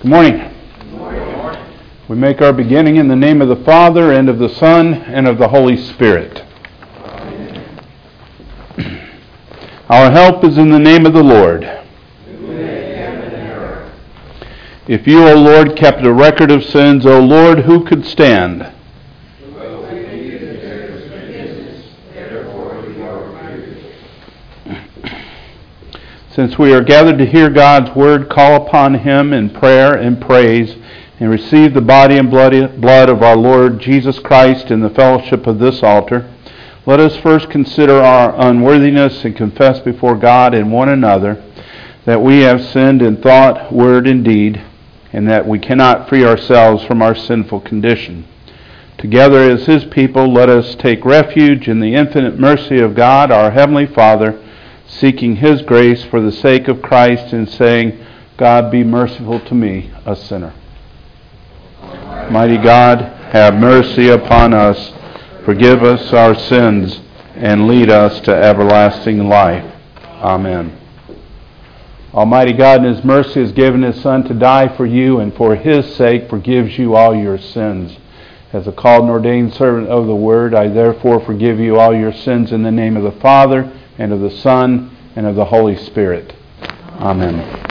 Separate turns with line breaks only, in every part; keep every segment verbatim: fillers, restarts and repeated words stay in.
Morning. Good morning. We make our beginning in the name of the Father, and of the Son, and of the Holy Spirit. Amen. Our help is in the name of the Lord. If you, O Lord, kept a record of sins, O Lord, who could stand? Since we are gathered to hear God's word, call upon Him in prayer and praise, and receive the body and blood of our Lord Jesus Christ in the fellowship of this altar. Let us first consider our unworthiness and confess before God and one another that we have sinned in thought, word, and deed, and that we cannot free ourselves from our sinful condition. Together as His people, let us take refuge in the infinite mercy of God, our Heavenly Father, seeking His grace for the sake of Christ and saying, God, be merciful to me, a sinner. Mighty God, have mercy upon us, forgive us our sins, and lead us to everlasting life. Amen. Almighty God in His mercy has given His Son to die for you, and for His sake forgives you all your sins. As a called and ordained servant of the Word, I therefore forgive you all your sins in the name of the Father, and of the Son, and of the Holy Spirit. Amen.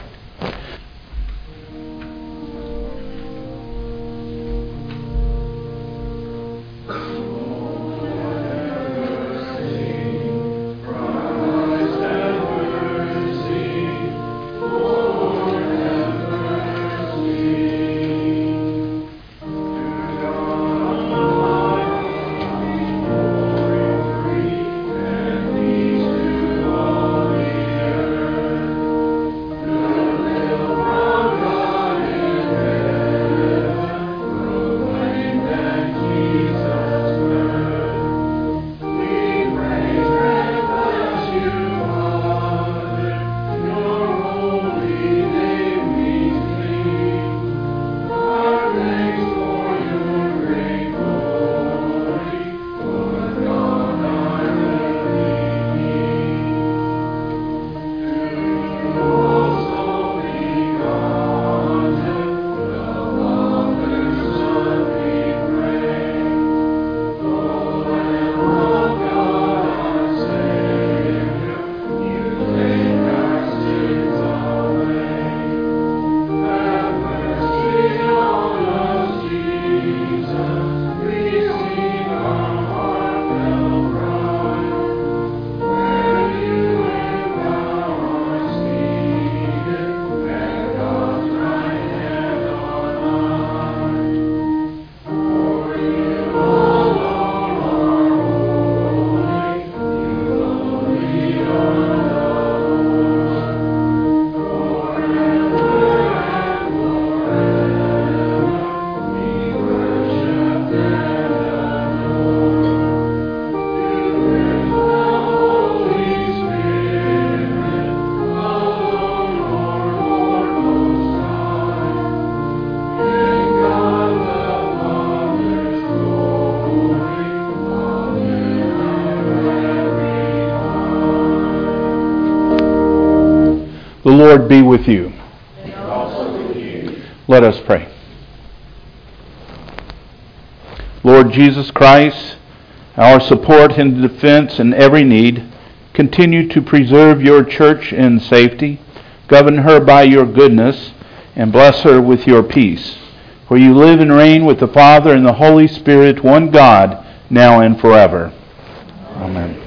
The Lord be with you.
And also with you.
Let us pray. Lord Jesus Christ, our support and defense in every need, continue to preserve your church in safety, govern her by your goodness, and bless her with your peace. For you live and reign with the Father and the Holy Spirit, one God, now and forever. Amen.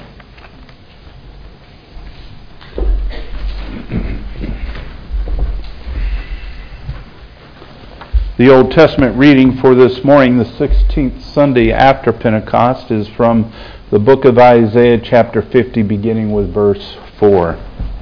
The Old Testament reading for this morning, the sixteenth Sunday after Pentecost, is from the book of Isaiah, chapter fifty, beginning with verse four.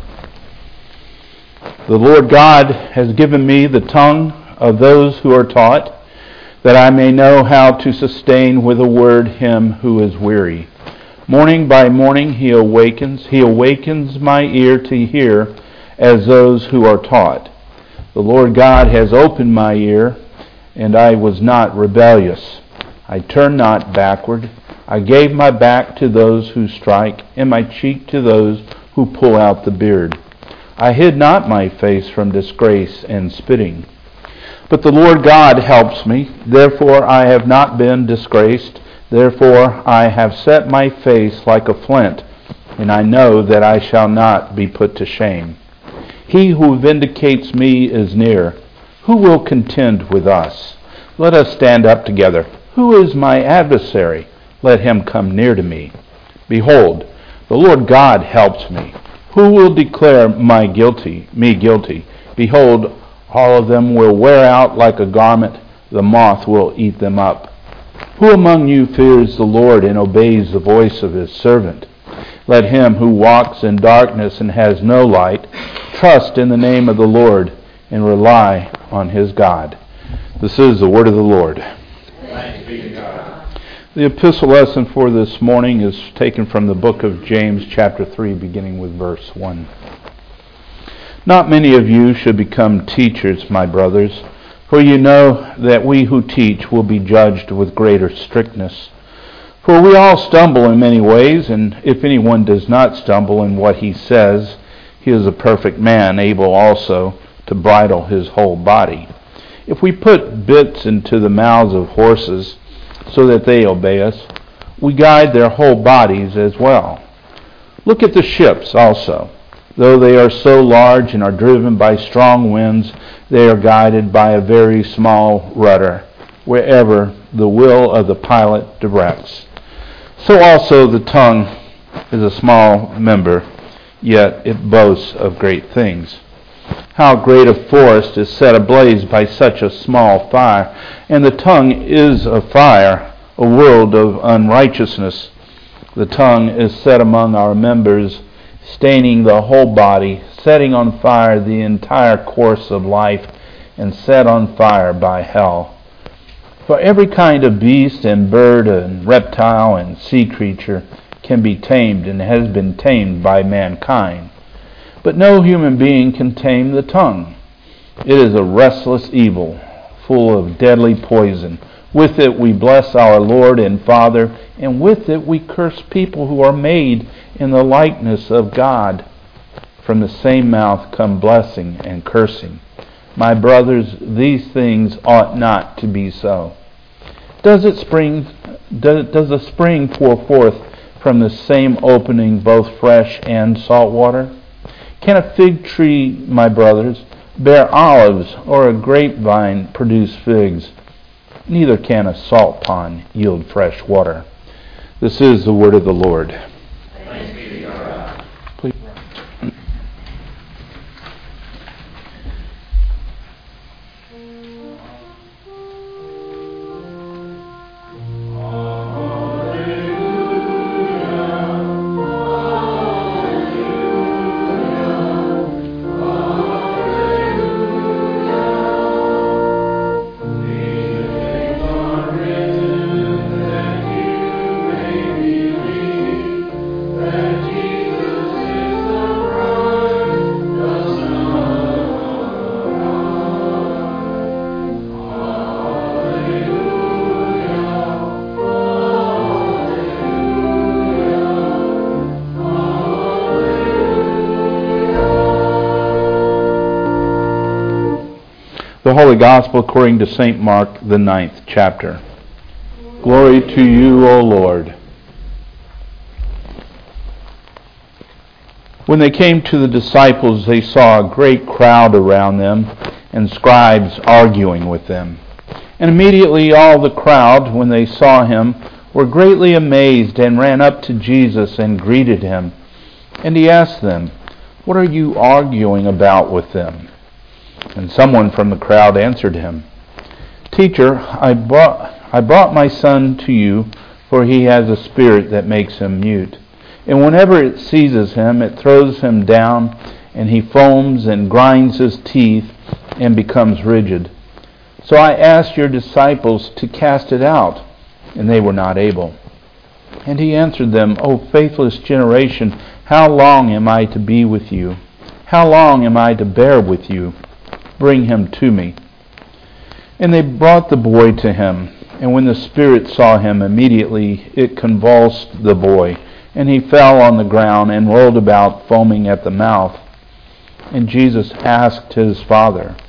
The Lord God has given me the tongue of those who are taught, that I may know how to sustain with a word him who is weary. Morning by morning he awakens, he awakens my ear to hear as those who are taught. The Lord God has opened my ear, and I was not rebellious. I turned not backward. I gave my back to those who strike, and my cheek to those who pull out the beard. I hid not my face from disgrace and spitting. But the Lord God helps me. Therefore I have not been disgraced. Therefore I have set my face like a flint, and I know that I shall not be put to shame. He who vindicates me is near. Who will contend with us? Let us stand up together. Who is my adversary? Let him come near to me. Behold, the Lord God helps me. Who will declare my guilty, me guilty? Behold, all of them will wear out like a garment. The moth will eat them up. Who among you fears the Lord and obeys the voice of his servant? Let him who walks in darkness and has no light trust in the name of the Lord and rely on his God. This is the word of the Lord.
Thanks be to God.
The epistle lesson for this morning is taken from the book of James, chapter three, beginning with verse one. Not many of you should become teachers, my brothers, for you know that we who teach will be judged with greater strictness. For we all stumble in many ways, and if anyone does not stumble in what he says, he is a perfect man, able also to bridle his whole body. If we put bits into the mouths of horses so that they obey us, we guide their whole bodies as well. Look at the ships also. Though they are so large and are driven by strong winds, they are guided by a very small rudder, wherever the will of the pilot directs. So also the tongue is a small member, yet it boasts of great things. How great a forest is set ablaze by such a small fire, and the tongue is a fire, a world of unrighteousness. The tongue is set among our members, staining the whole body, setting on fire the entire course of life, and set on fire by hell. For every kind of beast and bird and reptile and sea creature can be tamed and has been tamed by mankind. But no human being can tame the tongue. It is a restless evil, full of deadly poison. With it we bless our Lord and Father, and with it we curse people who are made in the likeness of God. From the same mouth come blessing and cursing. My brothers, these things ought not to be so. Does it spring? Does, does a spring pour forth from the same opening both fresh and salt water? Can a fig tree, my brothers, bear olives, or a grapevine produce figs? Neither can a salt pond yield fresh water. This is the word of the Lord.
Thanks be to God.
Please. The Holy Gospel according to Saint Mark, the ninth chapter. Glory to you, O Lord. When they came to the disciples, they saw a great crowd around them, and scribes arguing with them. And immediately all the crowd, when they saw him, were greatly amazed, and ran up to Jesus and greeted him. And he asked them, "What are you arguing about with them?" And someone from the crowd answered him, "Teacher, I brought, I brought my son to you, for he has a spirit that makes him mute. And whenever it seizes him, it throws him down, and he foams and grinds his teeth and becomes rigid. So I asked your disciples to cast it out, and they were not able." And he answered them, "O faithless generation, how long am I to be with you? How long am I to bear with you? Bring him to me." And they brought the boy to him. And when the spirit saw him, immediately it convulsed the boy, and he fell on the ground and rolled about, foaming at the mouth. And Jesus asked his father,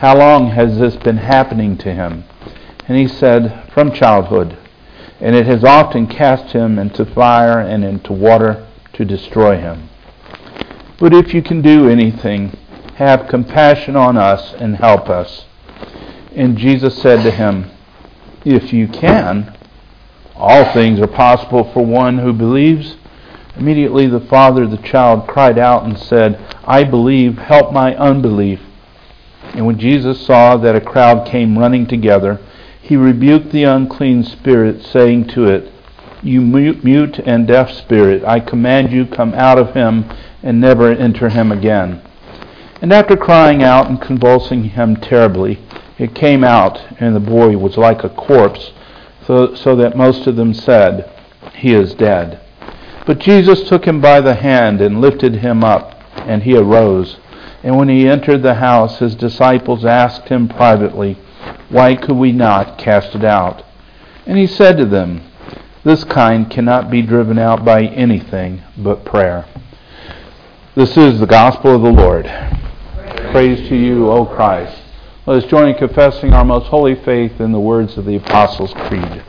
How long has this been happening to him? And he said, From childhood. And it has often cast him into fire and into water to destroy him. But if you can do anything, have compassion on us and help us. And Jesus said to him, If you can, all things are possible for one who believes. Immediately the father of the child cried out and said, I believe, help my unbelief. And when Jesus saw that a crowd came running together, he rebuked the unclean spirit, saying to it, You mute and deaf spirit, I command you, come out of him and never enter him again. And after crying out and convulsing him terribly, it came out, and the boy was like a corpse, so, so that most of them said, He is dead. But Jesus took him by the hand and lifted him up, and he arose. And when he entered the house, his disciples asked him privately, Why could we not cast it out? And he said to them, This kind cannot be driven out by anything but prayer. This is the gospel of the Lord. Praise, Praise to you, O Christ. Let us join in confessing our most holy faith in the words of the Apostles' Creed.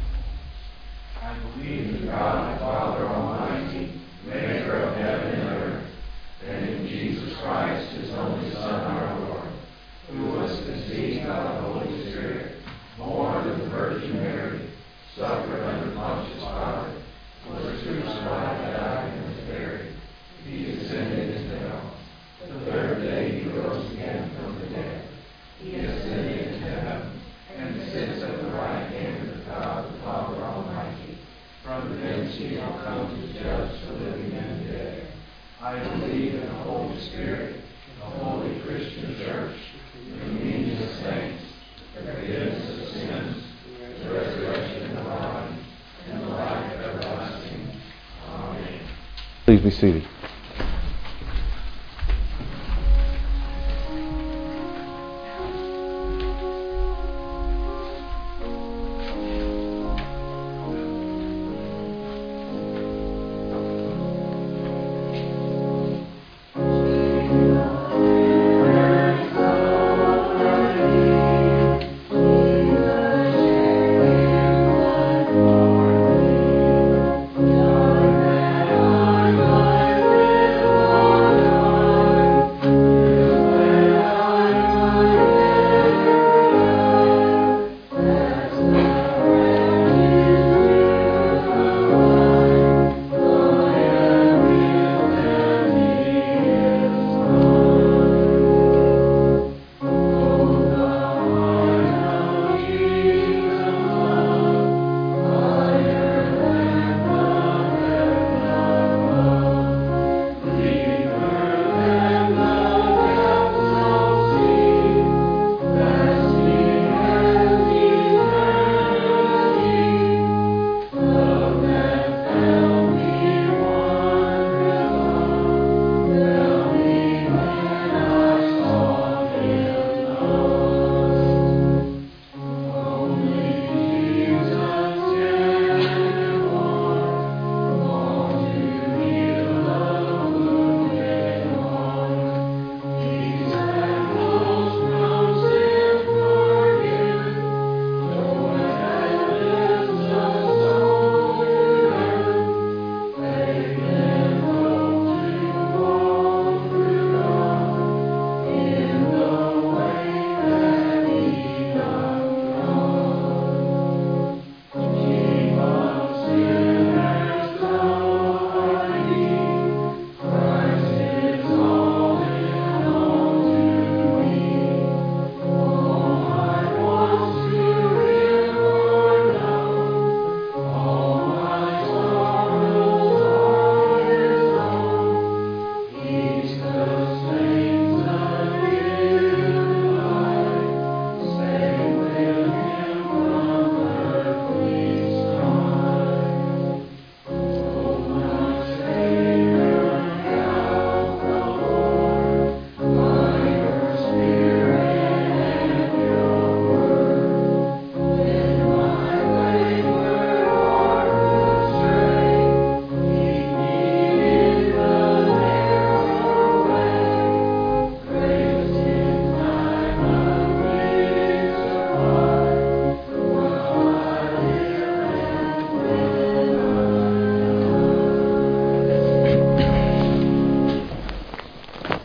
I believe in God, Father Almighty, maker of heaven and earth, and in Jesus Christ, his only Son, our Lord, who was conceived by the Holy Spirit, born of the Virgin Mary, suffered under Pontius Pilate, was crucified, died, and was buried. He descended into hell. The third day he rose again from the dead. He ascended into heaven, and sits at the right hand of God the Father Almighty. From thence he will come to judge the living and the dead. I believe in the Holy Spirit, the holy Christian church, the communion of saints, the forgiveness of sins, the resurrection of the body, and the life everlasting. Amen.
Please be seated.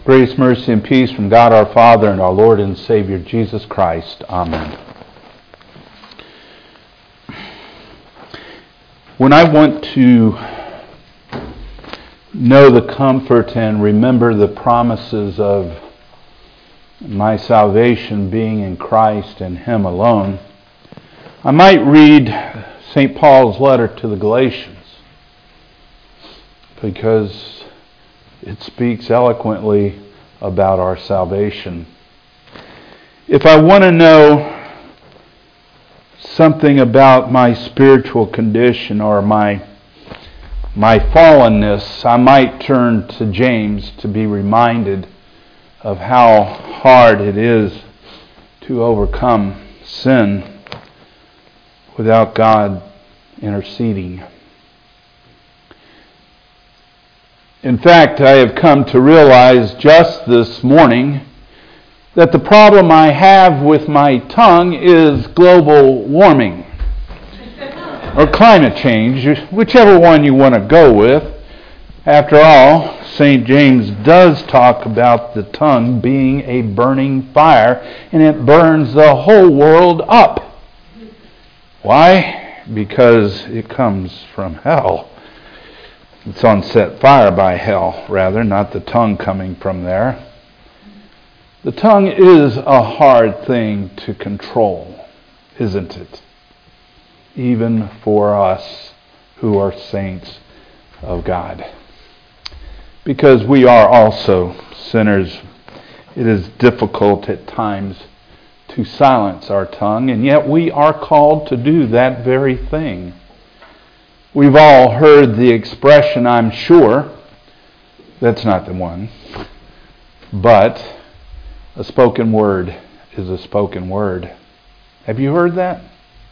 Grace, mercy, and peace from God our Father and our Lord and Savior Jesus Christ. Amen. When I want to know the comfort and remember the promises of my salvation being in Christ and Him alone, I might read Saint Paul's letter to the Galatians, because it speaks eloquently about our salvation. If I want to know something about my spiritual condition or my my fallenness, I might turn to James to be reminded of how hard it is to overcome sin without God interceding. In fact, I have come to realize just this morning that the problem I have with my tongue is global warming or climate change, whichever one you want to go with. After all, Saint James does talk about the tongue being a burning fire, and it burns the whole world up. Why? Because it comes from hell. It's on set fire by hell, rather, not the tongue coming from there. The tongue is a hard thing to control, isn't it? Even for us who are saints of God. Because we are also sinners, it is difficult at times to silence our tongue, and yet we are called to do that very thing. We've all heard the expression, I'm sure. That's not the one. But a spoken word is a spoken word. Have you heard that?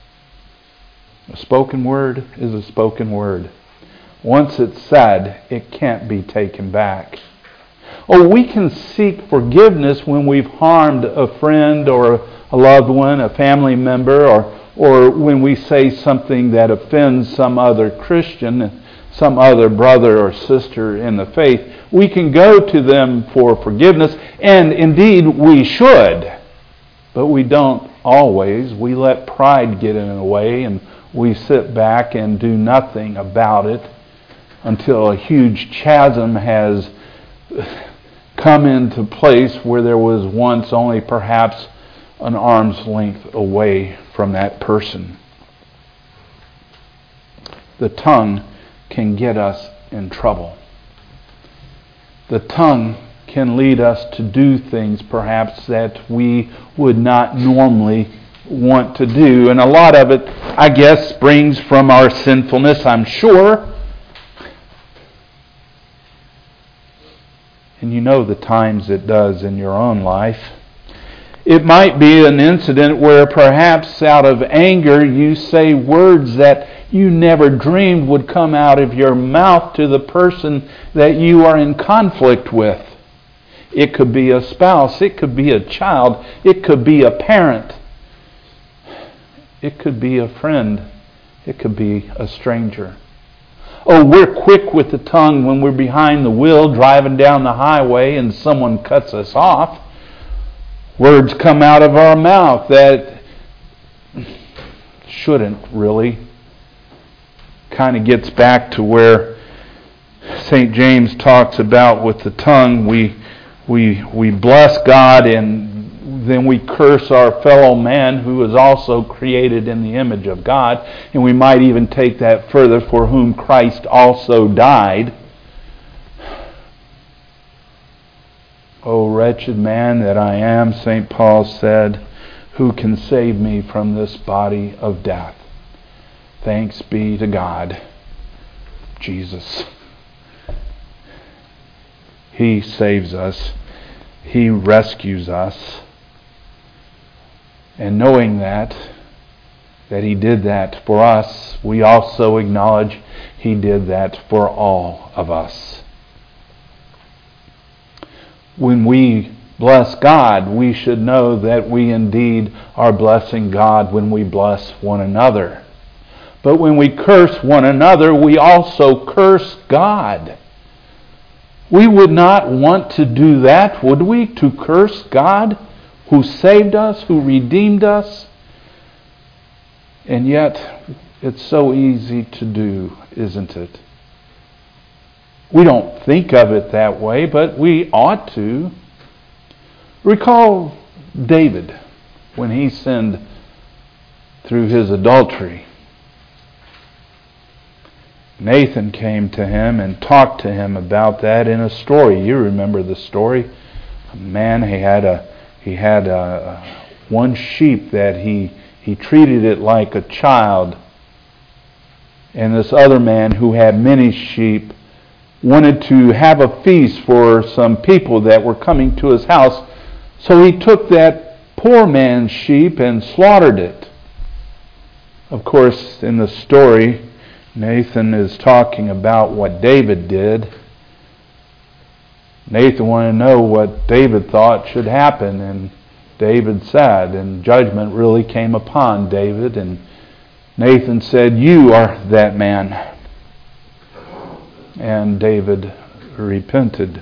A spoken word is a spoken word. Once it's said, it can't be taken back. Oh, we can seek forgiveness when we've harmed a friend or a loved one, a family member, or or when we say something that offends some other Christian, some other brother or sister in the faith. We can go to them for forgiveness, and indeed we should. But we don't always. We let pride get in the way, and we sit back and do nothing about it until a huge chasm has come into place where there was once only perhaps an arm's length away from that person. The tongue can get us in trouble. The tongue can lead us to do things perhaps that we would not normally want to do. And a lot of it, I guess, springs from our sinfulness, I'm sure. And you know the times it does in your own life. It might be an incident where perhaps out of anger you say words that you never dreamed would come out of your mouth to the person that you are in conflict with. It could be a spouse, it could be a child, it could be a parent, it could be a friend, it could be a stranger. Oh, we're quick with the tongue when we're behind the wheel driving down the highway and someone cuts us off. Words come out of our mouth that shouldn't really. Kind of gets back to where Saint James talks about with the tongue. We we we bless God and then we curse our fellow man who is also created in the image of God. And we might even take that further, for whom Christ also died. O wretched man that I am, Saint Paul said, who can save me from this body of death? Thanks be to God, Jesus. He saves us. He rescues us. And knowing that, that He did that for us, we also acknowledge He did that for all of us. When we bless God, we should know that we indeed are blessing God when we bless one another. But when we curse one another, we also curse God. We would not want to do that, would we? To curse God who saved us, who redeemed us. And yet, it's so easy to do, isn't it? We don't think of it that way, but we ought to. Recall David when he sinned through his adultery. Nathan came to him and talked to him about that in a story. You remember the story. A man, he had a he had a, one sheep that he he treated it like a child. And this other man who had many sheep wanted to have a feast for some people that were coming to his house. So he took that poor man's sheep and slaughtered it. Of course, in the story, Nathan is talking about what David did. Nathan wanted to know what David thought should happen, and David said, and judgment really came upon David, and Nathan said, "You are that man." And David repented.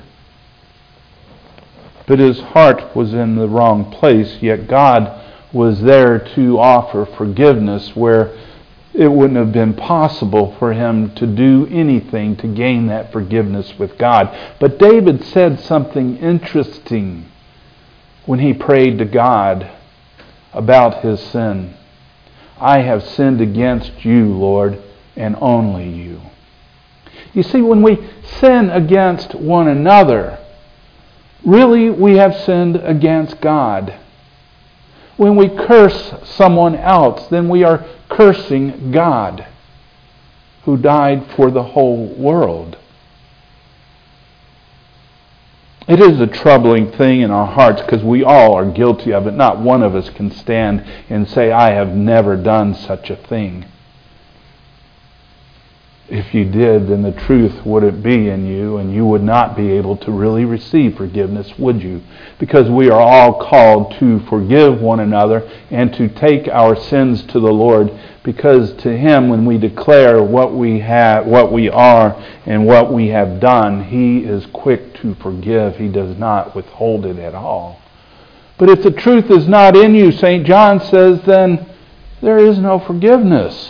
But his heart was in the wrong place, yet God was there to offer forgiveness where it wouldn't have been possible for him to do anything to gain that forgiveness with God. But David said something interesting when he prayed to God about his sin. "I have sinned against you, Lord, and only you." You see, when we sin against one another, really we have sinned against God. When we curse someone else, then we are cursing God, who died for the whole world. It is a troubling thing in our hearts because we all are guilty of it. Not one of us can stand and say, "I have never done such a thing." If you did, then the truth wouldn't be in you, and you would not be able to really receive forgiveness, would you? Because we are all called to forgive one another and to take our sins to the Lord, because to Him, when we declare what we have, what we are, and what we have done, He is quick to forgive. He does not withhold it at all. But if the truth is not in you, Saint John says, then there is no forgiveness.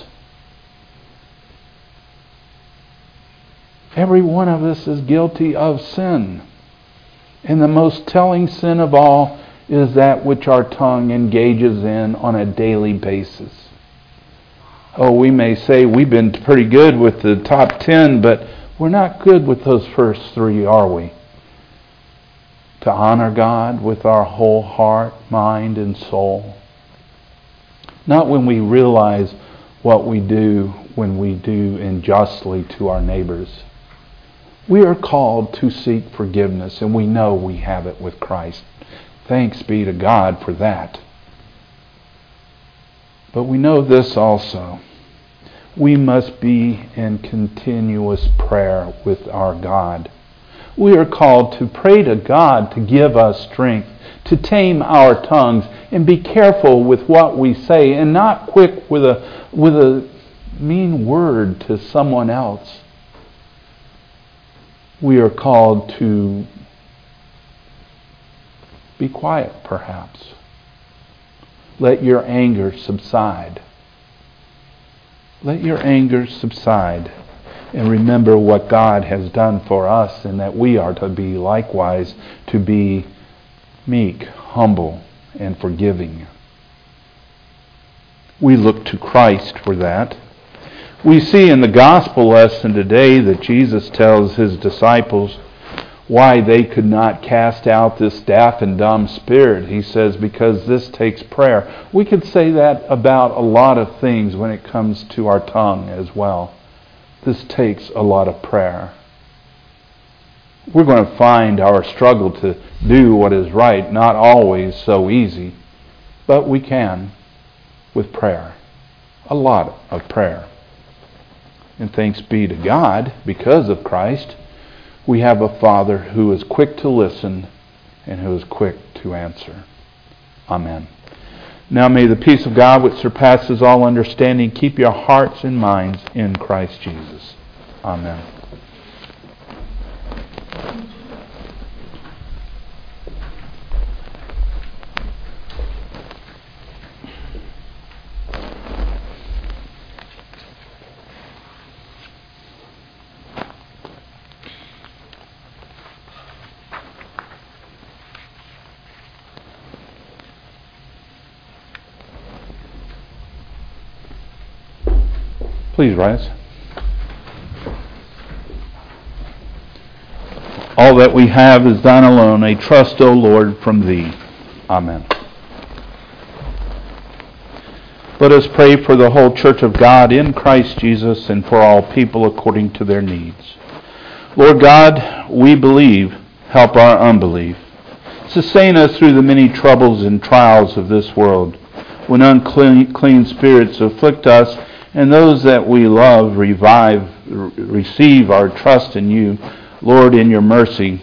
Every one of us is guilty of sin. And the most telling sin of all is that which our tongue engages in on a daily basis. Oh, we may say we've been pretty good with the top ten, but we're not good with those first three, are we? To honor God with our whole heart, mind, and soul. Not when we realize what we do when we do unjustly to our neighbors. We are called to seek forgiveness, and we know we have it with Christ. Thanks be to God for that. But we know this also. We must be in continuous prayer with our God. We are called to pray to God to give us strength, to tame our tongues, and be careful with what we say, and not quick with a, with a mean word to someone else. We are called to be quiet, perhaps. Let your anger subside. Let your anger subside. And remember what God has done for us, and that we are to be likewise, to be meek, humble, and forgiving. We look to Christ for that. We see in the gospel lesson today that Jesus tells His disciples why they could not cast out this deaf and dumb spirit. He says, because this takes prayer. We could say that about a lot of things when it comes to our tongue as well. This takes a lot of prayer. We're going to find our struggle to do what is right not always so easy, but we can with prayer. A lot of prayer. And thanks be to God, because of Christ, we have a Father who is quick to listen and who is quick to answer. Amen. Now may the peace of God, which surpasses all understanding, keep your hearts and minds in Christ Jesus. Amen. Please rise. All that we have is thine alone, a trust, O Lord, from thee. Amen. Let us pray for the whole church of God in Christ Jesus and for all people according to their needs. Lord God, we believe, help our unbelief. Sustain us through the many troubles and trials of this world. When unclean clean spirits afflict us and those that we love revive, receive our trust in you, Lord, in your mercy.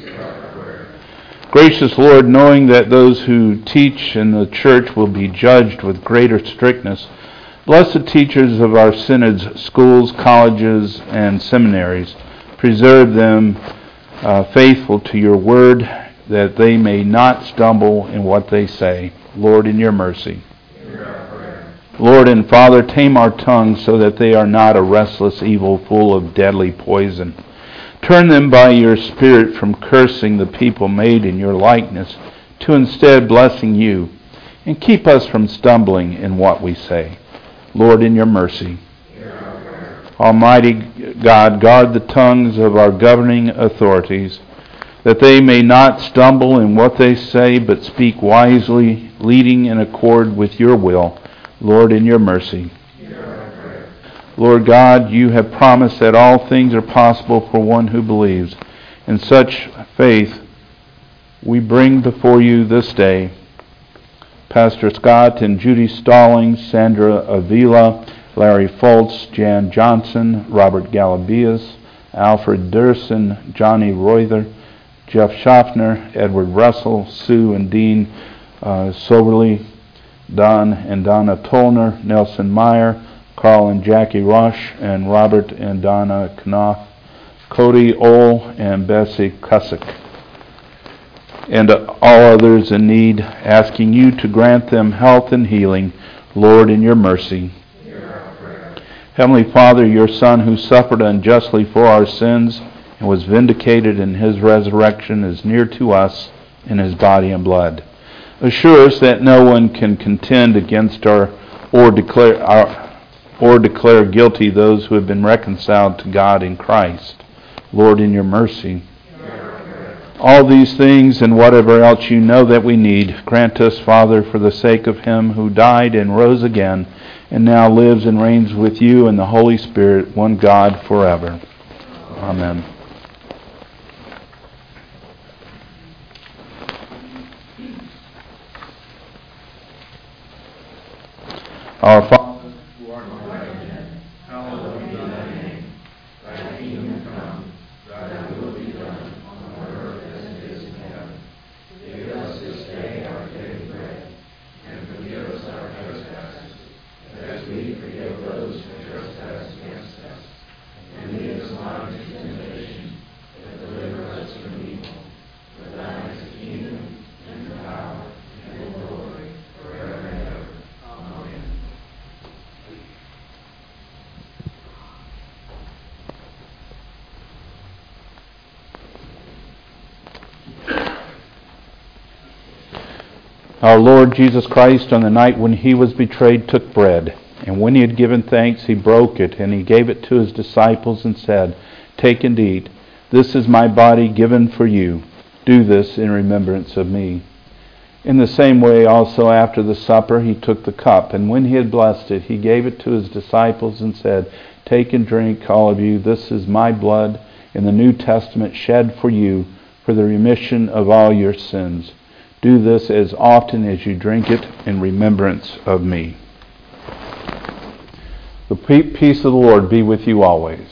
Gracious Lord, knowing that those who teach in the church will be judged with greater strictness, bless the teachers of our synods, schools, colleges, and seminaries. Preserve them uh, faithful to your word, that they may not stumble in what they say. Lord, in your mercy. Lord and Father, tame our tongues so that they are not a restless evil full of deadly poison. Turn them by your Spirit from cursing the people made in your likeness to instead blessing you, and keep us from stumbling in what we say. Lord, in your mercy. Almighty God, guard the tongues of our governing authorities, that they may not stumble in what they say, but speak wisely, leading in accord with your will. Lord, in your mercy. Lord God, you have promised that all things are possible for one who believes. In such faith, we bring before you this day Pastor Scott and Judy Stallings, Sandra Avila, Larry Foltz, Jan Johnson, Robert Galabias, Alfred Durson, Johnny Reuther, Jeff Schaffner, Edward Russell, Sue and Dean uh, Soberly, Don and Donna Tolner, Nelson Meyer, Carl and Jackie Rush, and Robert and Donna Knopf, Cody Ohl, and Bessie Cusick, and all others in need, asking you to grant them health and healing, Lord, in your mercy. Heavenly Father, your Son, who suffered unjustly for our sins and was vindicated in his resurrection, is near to us in his body and blood. Assure us that no one can contend against our or declare our or declare guilty those who have been reconciled to God in Christ. Lord, in your mercy. All these things and whatever else you know that we need, grant us, Father, for the sake of him who died and rose again, and now lives and reigns with you in the Holy Spirit, one God, forever. Amen. Our Father, Our Lord Jesus Christ, on the night when he was betrayed, took bread, and when he had given thanks, he broke it, and he gave it to his disciples and said, "Take and eat. This is my body given for you. Do this in remembrance of me." In the same way also after the supper he took the cup, and when he had blessed it, he gave it to his disciples and said, "Take and drink, all of you. This is my blood in the New Testament, shed for you for the remission of all your sins. Do this as often as you drink it in remembrance of me." The peace of the Lord be with you always.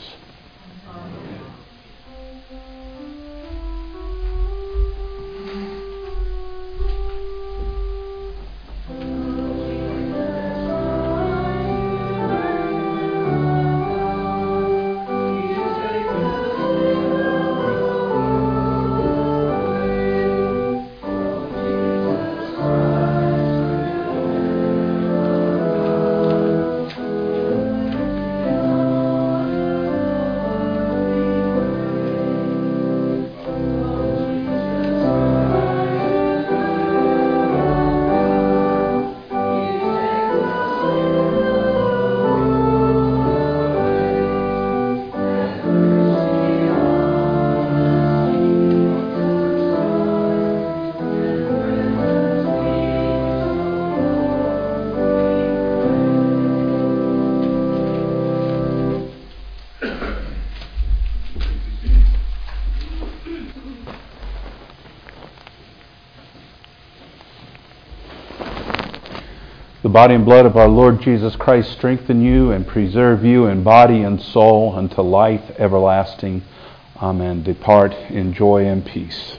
body and blood of our Lord Jesus Christ strengthen you and preserve you in body and soul unto life everlasting. Amen. Depart in joy and peace.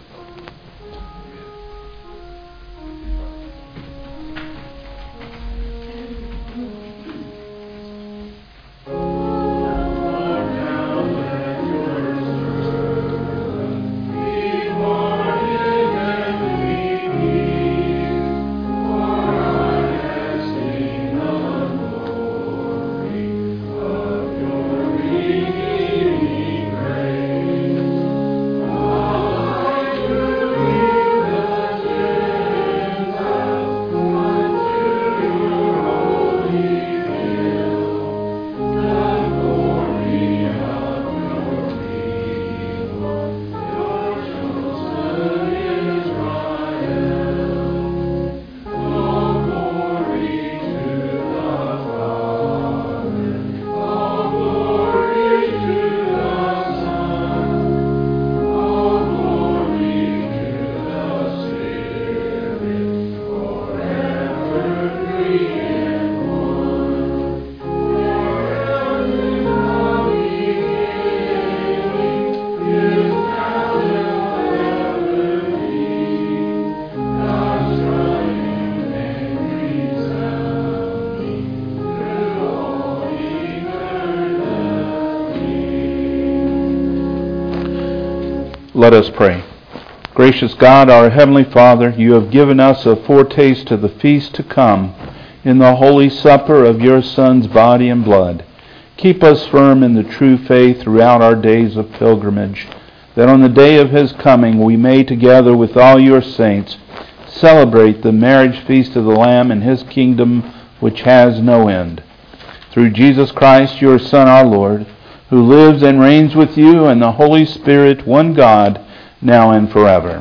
Let us pray. Gracious God, our Heavenly Father, you have given us a foretaste of the feast to come in the holy supper of your Son's body and blood. Keep us firm in the true faith throughout our days of pilgrimage, that on the day of his coming we may, together with all your saints, celebrate the marriage feast of the Lamb in his kingdom which has no end. Through Jesus Christ, your Son, our Lord, who lives and reigns with you and the Holy Spirit, one God, now and forever.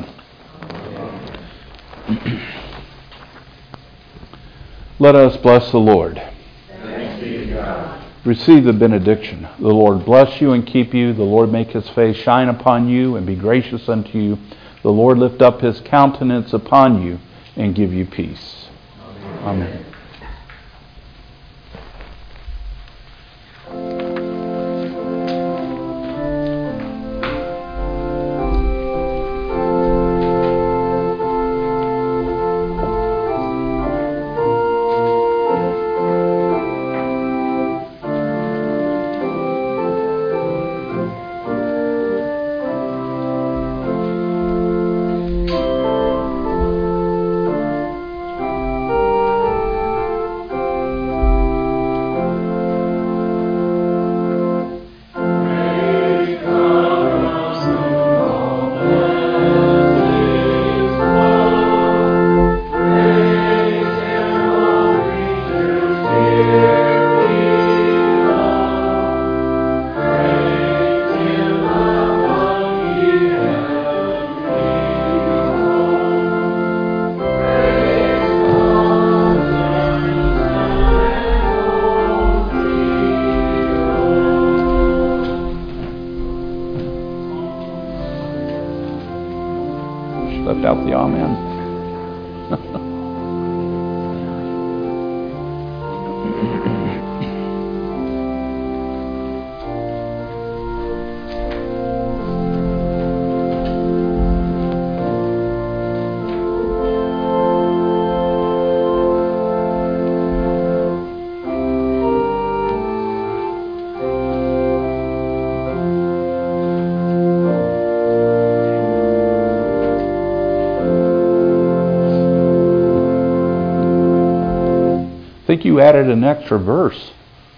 Let us bless the Lord.
Thanks be to God.
Receive the benediction. The Lord bless you and keep you. The Lord make his face shine upon you and be gracious unto you. The Lord lift up his countenance upon you and give you peace. Amen. Amen. Left out the amen. I think you added an extra verse.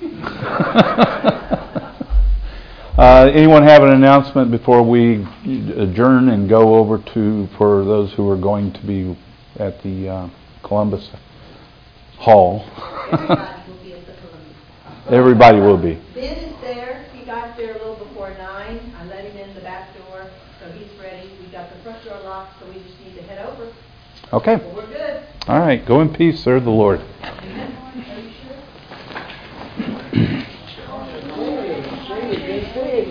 uh, anyone have an announcement before we adjourn and go over to, for those who are going to be at the uh, Columbus Hall?
Everybody will be at the Columbus Hall.
Everybody will be.
Ben is there. He got there a little before nine. I let him in the back door, so he's ready. We got the front door locked, so we just need to head over.
Okay.
Well, we're good.
All right. Go in peace. Serve the Lord.
Amen. Are you sure?